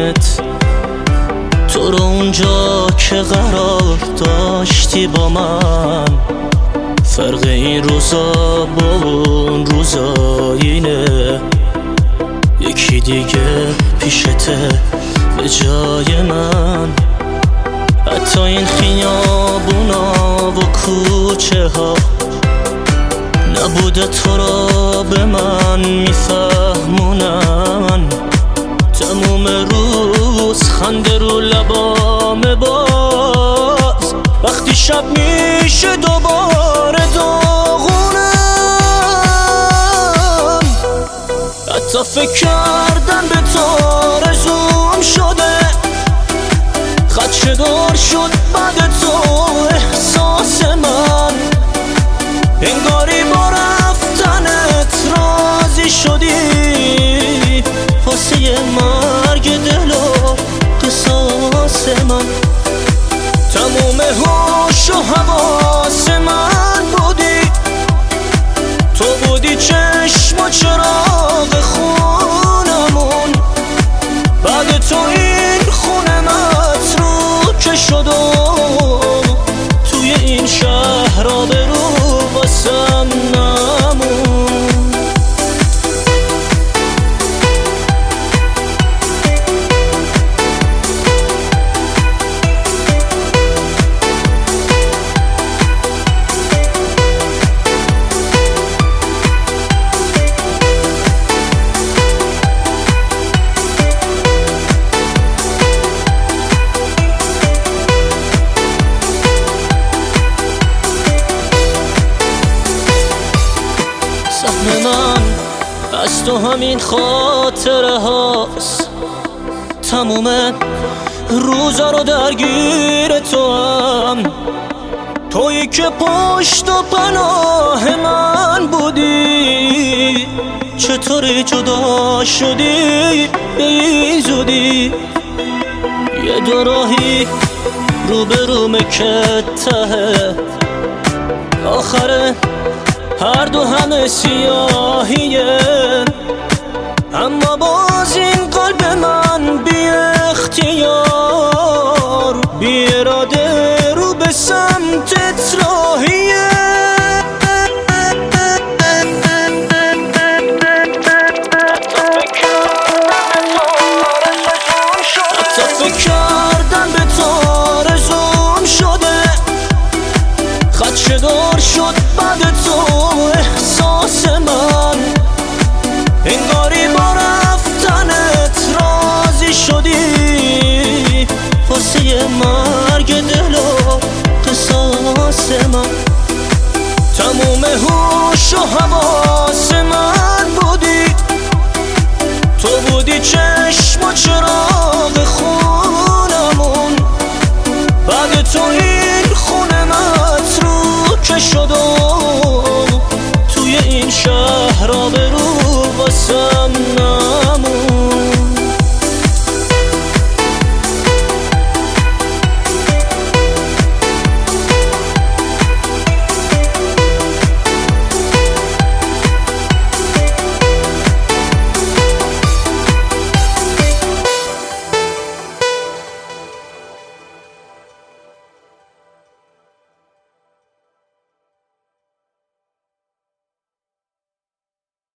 ببینمت، تو رو اونجا که قرار داشتی با من. فرق این روزا با اون روزا اینه، یکی دیگه پیشته به جای من. حتی این خیابونا و کوچه ها نبوده تو را به من میفهمونن. تموم روز خنده رو لبامه، باز وقتی شب میشه دوباره داغونم. حتی فکر کردن به تو آرزوم شده، خدشه‌دار شد بعد تو احساس من. انگاری با رفتنت راضی شدی، واسه مرگ دل و قصاص من. تموم هوش و حواس من بودی، تو بودی چشم و چراغ خونمون. بعد تو این خونه متروکه شد و توی این شهر آبرو واسم نمون. من از تو همین خاطره هاست، تموم روزا رو درگیر تو هم. تویی که پشت و پناه من بودی، چطوری جدا شدی به این زودی؟ یه دو راهی روبرومه که ته آخره هر دو همه سیاهیه. اما باز این قلب من بی اختیار، بی اراده رو به سمتت راهیه. حتی فکر کردن به تو آرزوم شده، خدشه‌دار شد بعد تو احساس من. انگاری با رفتنت راضی شدی، واسه مرگ دل و قصاص من. تموم هوش و حواس من بودی، تو بودی چشم و چراغ خونمون. بعد تو این خونه متروکه شد و توی این شهر آبرو واسم